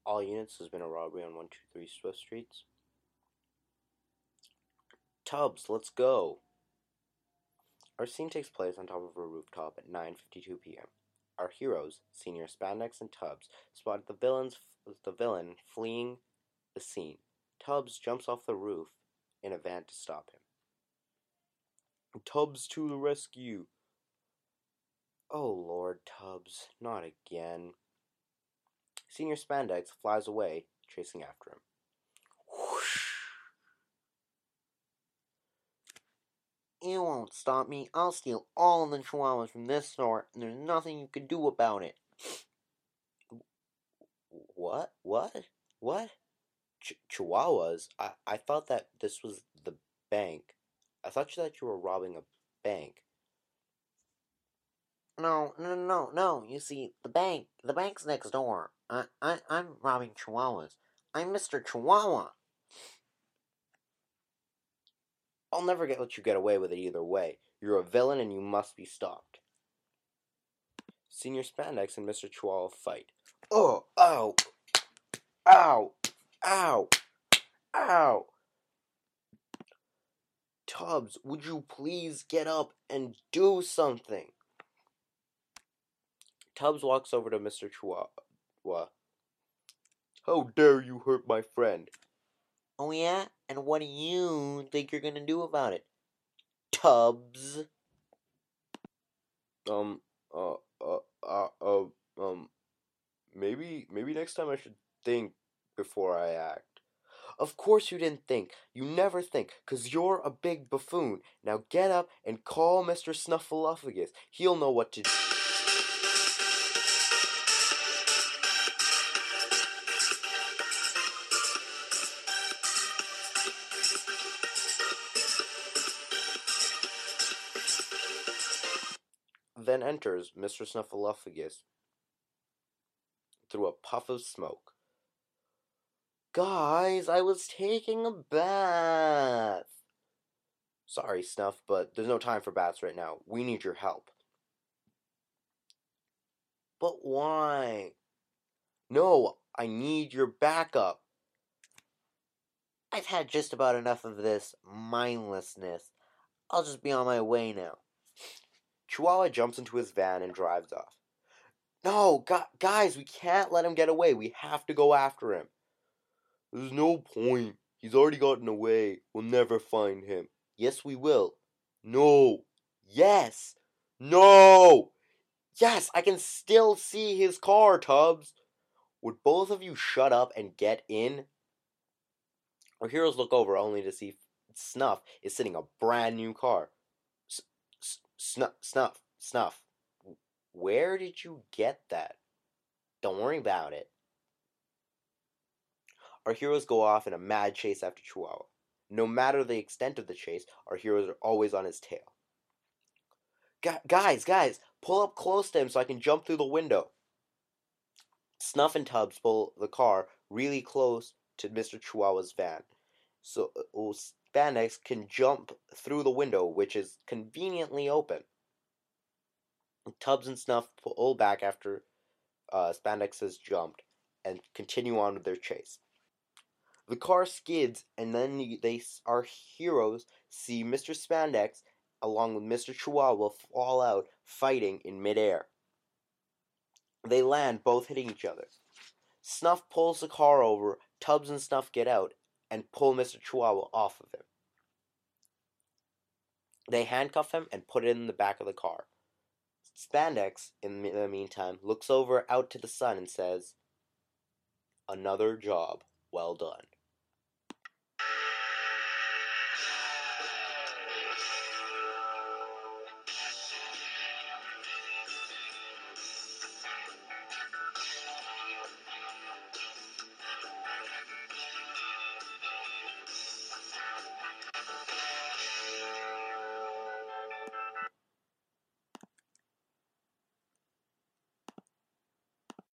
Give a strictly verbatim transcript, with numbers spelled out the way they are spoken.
All units, has been a robbery on one two three Swift Streets. Tubbs, let's go! Our scene takes place on top of a rooftop at nine fifty-two p m Our heroes, Senior Spandex and Tubbs, spot the villains, the villain fleeing the scene. Tubbs jumps off the roof in a van to stop him. Tubbs to the rescue! Oh Lord, Tubbs, not again. Senior Spandex flies away, chasing after him. Whoosh! You won't stop me. I'll steal all of the chihuahuas from this store, and there's nothing you can do about it. What? What? What? Ch- chihuahuas? I, I thought that this was the bank. I thought that you were robbing a bank. No, no, no, no. You see, the bank, the bank's next door. I, I, I'm robbing chihuahuas. I'm Mister Chihuahua. I'll never get let you get away with it either way. You're a villain and you must be stopped. Senior Spandex and Mister Chihuahua fight. Oh, ow, ow, ow, ow. Tubbs, would you please get up and do something? Tubbs walks over to Mister Chihuahua. How dare you hurt my friend? Oh yeah? And what do you think you're gonna do about it? Tubbs? Um, uh, uh, uh, uh, um, maybe, maybe next time I should think before I act. Of course you didn't think. You never think, 'cause you're a big buffoon. Now get up and call Mister Snuffleupagus. He'll know what to do. Then enters Mister Snuffleupagus through a puff of smoke. Guys, I was taking a bath. Sorry, Snuff, but there's no time for baths right now. We need your help. But why? No, I need your backup. I've had just about enough of this mindlessness. I'll just be on my way now. Chihuahua jumps into his van and drives off. No, gu- guys, we can't let him get away. We have to go after him. There's no point. He's already gotten away. We'll never find him. Yes, we will. No. Yes. No. Yes, I can still see his car, Tubbs. Would both of you shut up and get in? Our heroes look over only to see Snuff is sitting in a brand new car. S- s- snuff, Snuff, Snuff. Where did you get that? Don't worry about it. Our heroes go off in a mad chase after Chihuahua. No matter the extent of the chase, our heroes are always on his tail. Gu- guys, guys, pull up close to him so I can jump through the window. Snuff and Tubbs pull the car really close to Mister Chihuahua's van, so uh, Spandex can jump through the window, which is conveniently open. Tubbs and Snuff pull back after uh, Spandex has jumped and continue on with their chase. The car skids, and then they, our heroes see Mister Spandex along with Mister Chihuahua fall out fighting in midair. They land, both hitting each other. Snuff pulls the car over, Tubbs and Snuff get out and pull Mister Chihuahua off of him. They handcuff him and put it in the back of the car. Spandex, in the meantime, looks over out to the sun and says, "Another job well done."